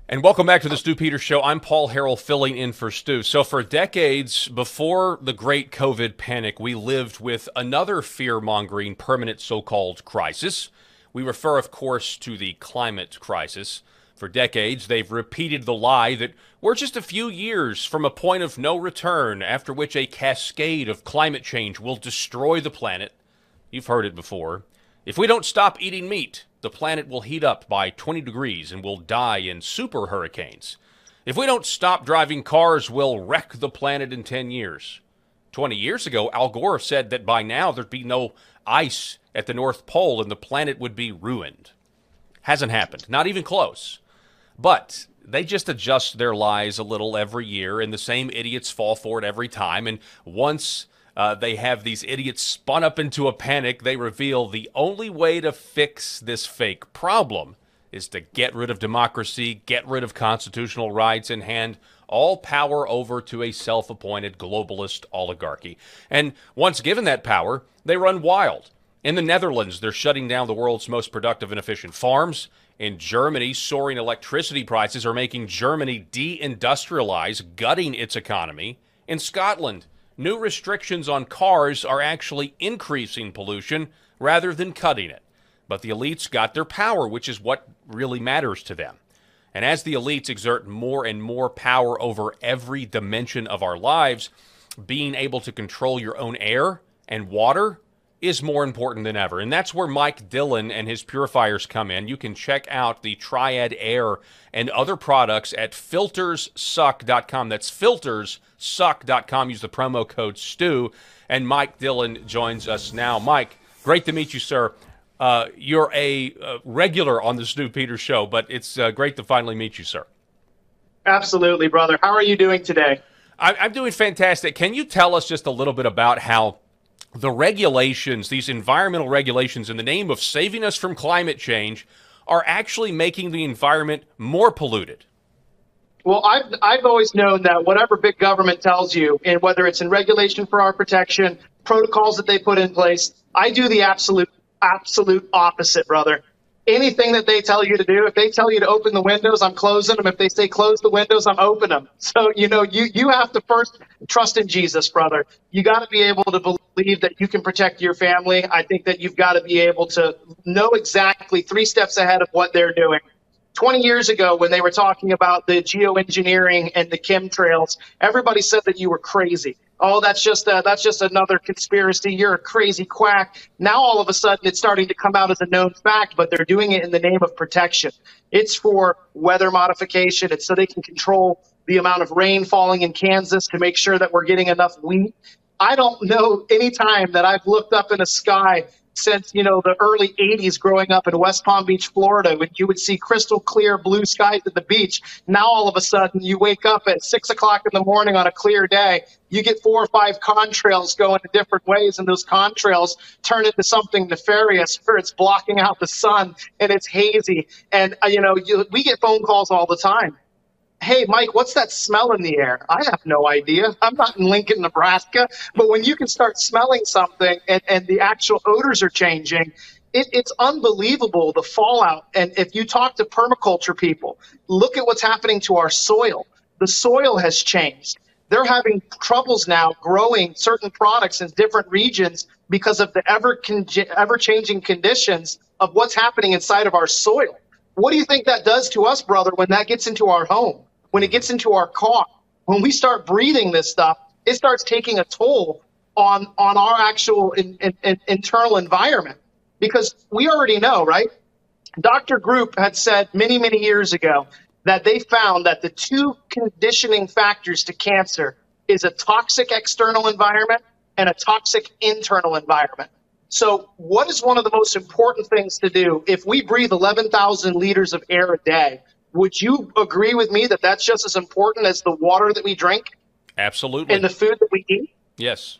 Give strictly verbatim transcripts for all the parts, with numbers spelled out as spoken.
And welcome back to the Stu Peters Show. I'm Paul Harrell filling in for Stu. So for decades before the great COVID panic, we lived with another fear-mongering permanent so-called crisis. We refer, of course, to the climate crisis. For decades, they've repeated the lie that we're just a few years from a point of no return, after which a cascade of climate change will destroy the planet. You've heard it before. If we don't stop eating meat, the planet will heat up by twenty degrees and will die in super hurricanes. If we don't stop driving cars, we'll wreck the planet in ten years. twenty years ago, Al Gore said that by now there'd be no ice at the North Pole and the planet would be ruined. Hasn't happened. Not even close. But they just adjust their lies a little every year, and the same idiots fall for it every time. And once uh, they have these idiots spun up into a panic, they reveal the only way to fix this fake problem is to get rid of democracy, get rid of constitutional rights, and hand all power over to a self-appointed globalist oligarchy. And once given that power, they run wild. In the Netherlands, they're shutting down the world's most productive and efficient farms. In Germany, soaring electricity prices are making Germany de-industrialize, gutting its economy. In Scotland, new restrictions on cars are actually increasing pollution rather than cutting it. But the elites got their power, which is what really matters to them. And as the elites exert more and more power over every dimension of our lives, being able to control your own air and water is more important than ever. And that's where Mike Dillon and his purifiers come in. You can check out the Triad Air and other products at filters suck dot com. That's filters suck dot com. Use the promo code STU. And Mike Dillon joins us now. Mike, great to meet you, sir. Uh, you're a uh, regular on the Stu Peters Show, but it's uh, great to finally meet you, sir. Absolutely, brother. How are you doing today? I- I'm doing fantastic. Can you tell us just a little bit about how the regulations, these environmental regulations in the name of saving us from climate change, are actually making the environment more polluted? Well, I've, I've always known that whatever big government tells you, and whether it's in regulation for our protection, protocols that they put in place, I do the absolute, absolute opposite, brother. Anything that they tell you to do, if they tell you to open the windows, I'm closing them. If they say close the windows, I'm opening them. So, you know, you, you have to first trust in Jesus, brother. You got to be able to believe that you can protect your family. I think that you've got to be able to know exactly three steps ahead of what they're doing. twenty years ago, when they were talking about the geoengineering and the chemtrails, everybody said that you were crazy. Oh, that's just a, that's just another conspiracy. You're a crazy quack. Now, all of a sudden, it's starting to come out as a known fact, but they're doing it in the name of protection. It's for weather modification. It's so they can control the amount of rain falling in Kansas to make sure that we're getting enough wheat. I don't know any time that I've looked up in the sky since, you know, the early eighties growing up in West Palm Beach, Florida, when you would see crystal clear blue skies at the beach. Now, all of a sudden, you wake up at six o'clock in the morning on a clear day, you get four or five contrails going in different ways, and those contrails turn into something nefarious where it's blocking out the sun and it's hazy. And, uh, you know, you, we get phone calls all the time. Hey, Mike, what's that smell in the air? I have no idea. I'm not in Lincoln, Nebraska. But when you can start smelling something and, and the actual odors are changing, it, it's unbelievable, the fallout. And if you talk to permaculture people, look at what's happening to our soil. The soil has changed. They're having troubles now growing certain products in different regions because of the ever con- ever-changing conditions of what's happening inside of our soil. What do you think that does to us, brother, when that gets into our home? When it gets into our car, when we start breathing this stuff, it starts taking a toll on, on our actual in, in, in, internal environment. Because we already know, right? Doctor Group had said many, many years ago that they found that the two conditioning factors to cancer is a toxic external environment and a toxic internal environment. So what is one of the most important things to do? If we breathe eleven thousand liters of air a day, would you agree with me that that's just as important as the water that we drink? Absolutely. And the food that we eat? Yes.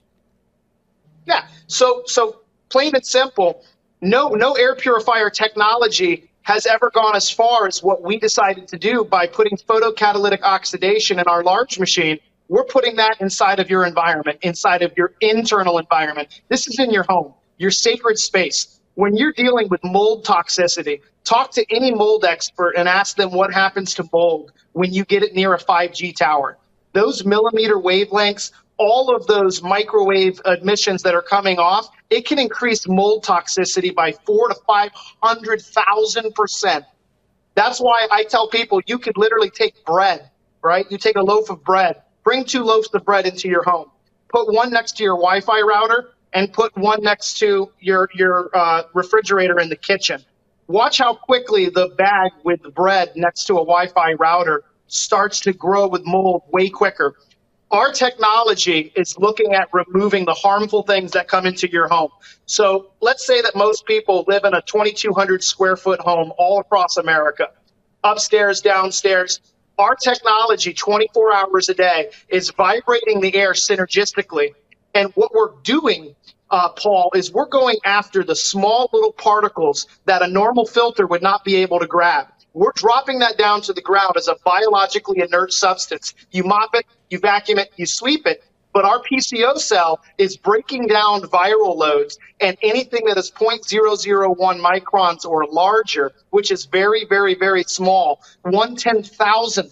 Yeah. So, so plain and simple, no, no air purifier technology has ever gone as far as what we decided to do by putting photocatalytic oxidation in our large machine. We're putting that inside of your environment, inside of your internal environment. This is in your home, your sacred space. when you're dealing with mold toxicity, talk to any mold expert and ask them what happens to mold when you get it near a five G tower. Those millimeter wavelengths, all of those microwave emissions that are coming off, it can increase mold toxicity by four to five hundred thousand percent. That's why I tell people you could literally take bread, right? You take a loaf of bread, bring two loaves of bread into your home, put one next to your Wi-Fi router, and put one next to your your uh, refrigerator in the kitchen. Watch how quickly the bag with the bread next to a Wi-Fi router starts to grow with mold way quicker. Our technology is looking at removing the harmful things that come into your home. So let's say that most people live in a twenty-two hundred square foot home all across America, upstairs, downstairs. Our technology twenty-four hours a day is vibrating the air synergistically. And what we're doing, uh, Paul, is we're going after the small little particles that a normal filter would not be able to grab. We're dropping that down to the ground as a biologically inert substance. You mop it, you vacuum it, you sweep it. But our P C O cell is breaking down viral loads, and anything that is zero point zero zero one microns or larger, which is very, very, very small, one ten thousandth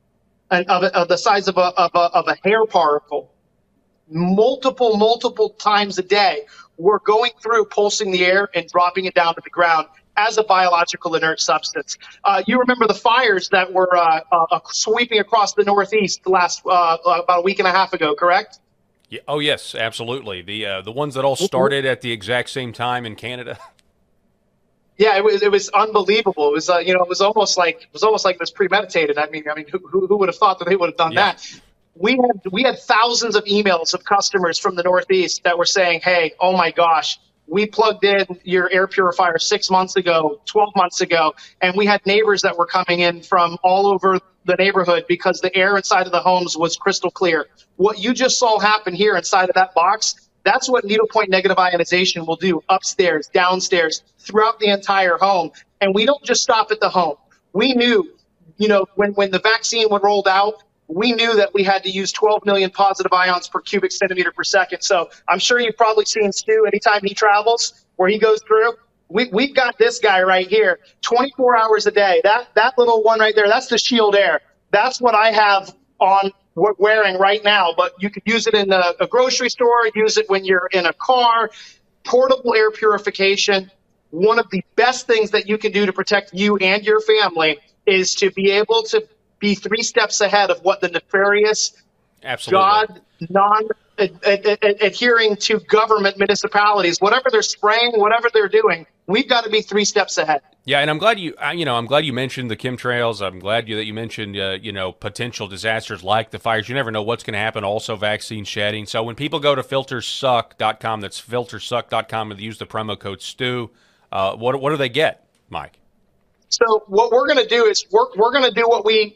of, of the size of a, of, a, of a hair particle, multiple, multiple times a day, we're going through pulsing the air and dropping it down to the ground as a biological inert substance. Uh, you remember the fires that were uh, uh, sweeping across the Northeast last uh, about a week and a half ago, correct? Yeah, oh, yes, absolutely. The uh, the ones that all started at the exact same time in Canada. Yeah, it was it was unbelievable. It was uh, you know it was almost like it was almost like it was premeditated. I mean, I mean, who who would have thought that they would have done Yeah. that? We had we had thousands of emails of customers from the Northeast that were saying, "Hey, oh my gosh, we plugged in your air purifier six months ago, twelve months ago, and we had neighbors that were coming in from all over the neighborhood because the air inside of the homes was crystal clear." What you just saw happen here inside of that box, that's what needlepoint negative ionization will do upstairs, downstairs, throughout the entire home. And we don't just stop at the home. We knew, you know, when, when the vaccine was rolled out, we knew that we had to use twelve million positive ions per cubic centimeter per second. So I'm sure you've probably seen Stu anytime he travels, where he goes through. We, we've got this guy right here, twenty-four hours a day. That that little one right there, that's the Shield Air. That's what I have on wearing right now. But you could use it in a, a grocery store, use it when you're in a car. Portable air purification. One of the best things that you can do to protect you and your family is to be able to be three steps ahead of what the nefarious, Absolutely. God, non ad- ad- ad- adhering to government municipalities, whatever they're spraying, whatever they're doing, we've got to be three steps ahead. Yeah, and I'm glad you, uh, you know, I'm glad you mentioned the chemtrails. I'm glad you that you mentioned, uh, you know, potential disasters like the fires. You never know what's going to happen. Also, vaccine shedding. So when people go to filter suck dot com, that's filter suck dot com, and they use the promo code Stu, uh, what what do they get, Mike? So what we're going to do is we're we're going to do what we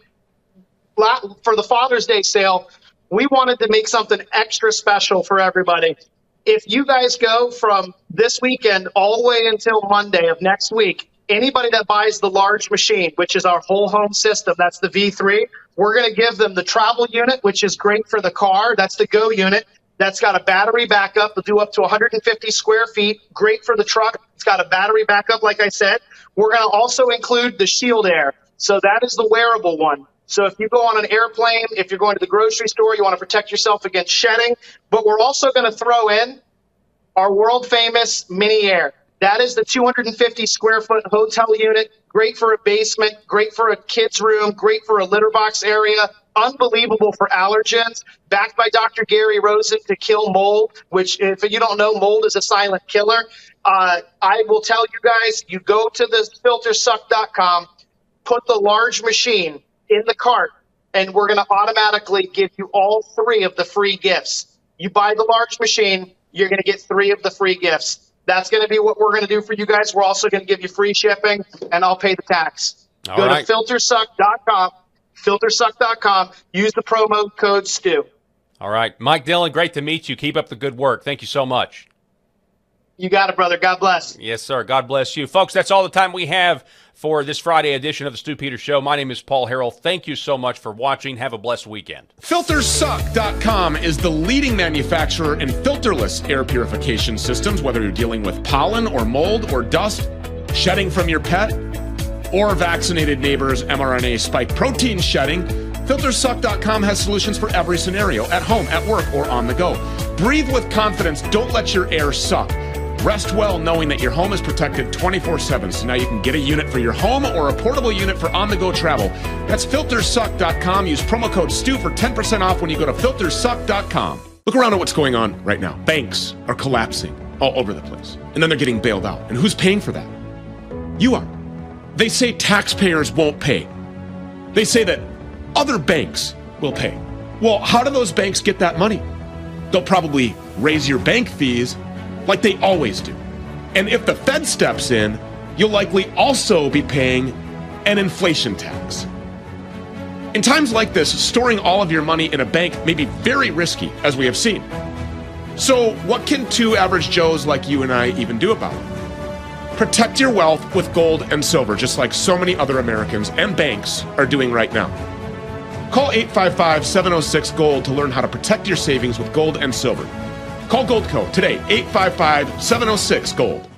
for the Father's Day sale. We wanted to make something extra special for everybody. If you guys go from this weekend all the way until Monday of next week, anybody that buys the large machine, which is our whole home system, that's the V three, we're going to give them the travel unit, which is great for the car. That's the Go unit. That's got a battery backup. It'll do up to one hundred fifty square feet. Great for the truck. It's got a battery backup, like I said. We're going to also include the Shield Air. So that is the wearable one. So if you go on an airplane, if you're going to the grocery store, you want to protect yourself against shedding. But we're also going to throw in our world famous Mini Air. That is the two hundred fifty square foot hotel unit. Great for a basement, great for a kid's room, great for a litter box area. Unbelievable for allergens. Backed by Doctor Gary Rosen to kill mold, which if you don't know, mold is a silent killer. Uh, I will tell you guys, you go to the filter suck dot com, put the large machine in the cart, and we're going to automatically give you all three of the free gifts. You buy the large machine, you're going to get three of the free gifts. That's going to be what we're going to do for you guys. We're also going to give you free shipping, and I'll pay the tax. All Go right. to filter suck dot com, filter suck dot com. Use the promo code Stu. All right. Mike Dillon, great to meet you. Keep up the good work. Thank you so much. You got it, brother. God bless. Yes, sir. God bless you. Folks, that's all the time we have for this Friday edition of the Stu Peters Show. My name is Paul Harrell. Thank you so much for watching. Have a blessed weekend. Filters Suck dot com is the leading manufacturer in filterless air purification systems, whether you're dealing with pollen or mold or dust, shedding from your pet, or vaccinated neighbors' mRNA spike protein shedding. Filters Suck dot com has solutions for every scenario, at home, at work, or on the go. Breathe with confidence. Don't let your air suck. Rest well knowing that your home is protected twenty-four seven, so now you can get a unit for your home or a portable unit for on-the-go travel. That's Filters Suck dot com. Use promo code STU for ten percent off when you go to Filters Suck dot com. Look around at what's going on right now. Banks are collapsing all over the place, and then they're getting bailed out. And who's paying for that? You are. They say taxpayers won't pay. They say that other banks will pay. Well, how do those banks get that money? They'll probably raise your bank fees like they always do. And if the Fed steps in, you'll likely also be paying an inflation tax. In times like this, storing all of your money in a bank may be very risky, as we have seen. So what can two average Joes like you and I even do about it? Protect your wealth with gold and silver, just like so many other Americans and banks are doing right now. Call eight five five, seven oh six, GOLD to learn how to protect your savings with gold and silver. Call Goldco today, eight five five, seven oh six, GOLD.